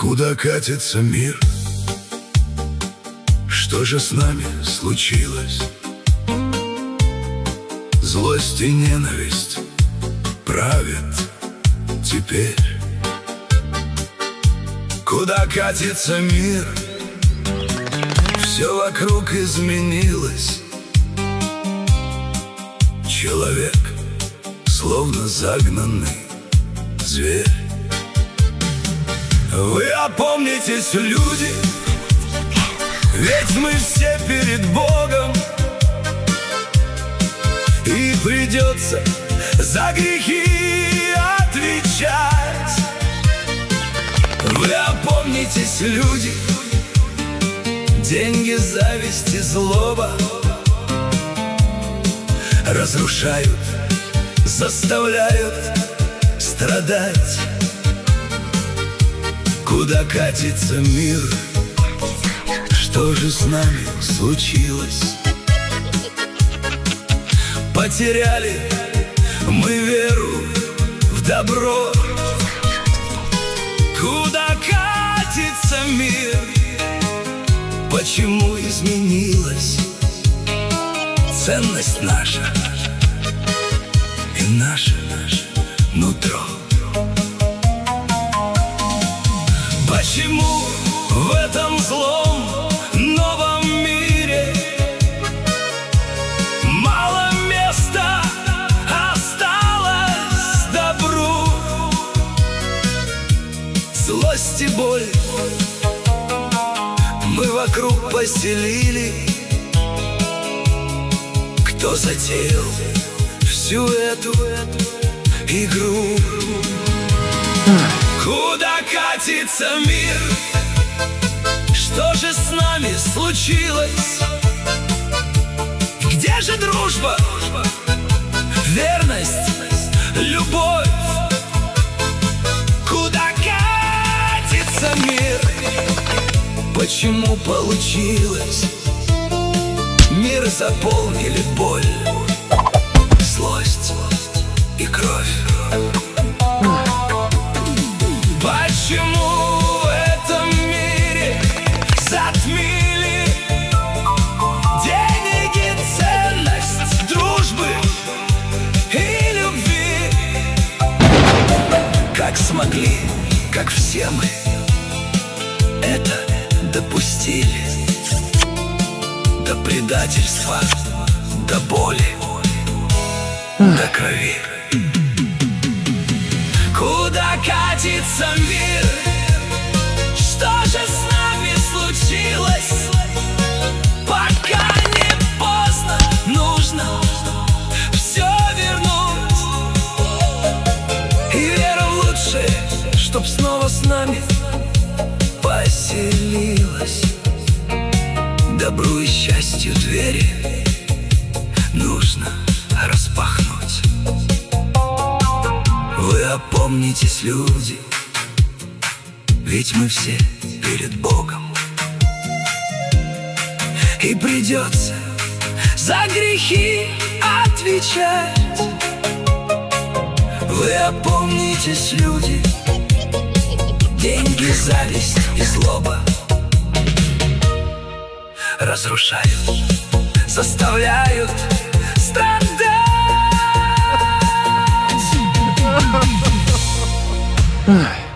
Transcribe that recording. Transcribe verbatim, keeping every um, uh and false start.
Куда катится мир? Что же с нами случилось? Злость и ненависть правят теперь. Куда катится мир? Все вокруг изменилось. Человек, словно загнанный зверь. Вы опомнитесь, люди, ведь мы все перед Богом, и придется за грехи отвечать. Вы опомнитесь, люди, деньги, зависть и злоба разрушают, заставляют страдать. Куда катится мир? Что же с нами случилось? Потеряли мы веру в добро. Куда катится мир? Почему изменилась ценность наша и наше, наше нутро? Почему в этом злом новом мире мало места осталось добру? Злость и боль мы вокруг поселили. Кто затеял всю эту игру? Куда катится мир? Что же с нами случилось? Где же дружба, верность, любовь? Куда катится мир? Почему получилось? Мир заполнили боль, злость и кровь. Почему в этом мире затмили деньги, ценность дружбы и любви? Как смогли, как все мы это допустили? До предательства, до боли, до крови. Куда катится мир? Что же с нами случилось? Пока не поздно, нужно все вернуть. И вера в лучшее, чтоб снова с нами поселилась. Добру и счастью двери нужно распахнуть. Вы опомнитесь, люди, ведь мы все перед Богом, и придется за грехи отвечать. Вы опомнитесь, люди, деньги, зависть и злоба разрушают, заставляют страдать. Ах.